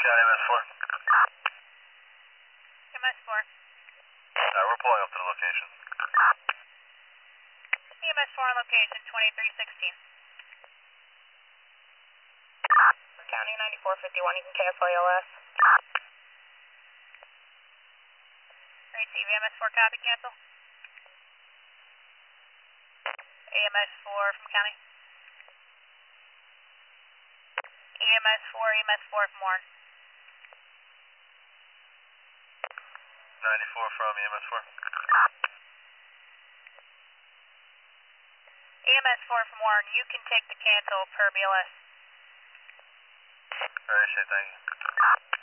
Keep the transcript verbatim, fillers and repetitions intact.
County M S four. M S four. Alright, we're pulling up to the location. E M S four on location, twenty-three sixteen. County ninety-four fifty-one, you can cancel A L S. Receive E M S four, copy, cancel. E M S four from County. E M S four, E M S four from Warren. ninety-four from E M S four. E M S four from Warren, you can take the cancel per B L S. Alright, shit, thank you.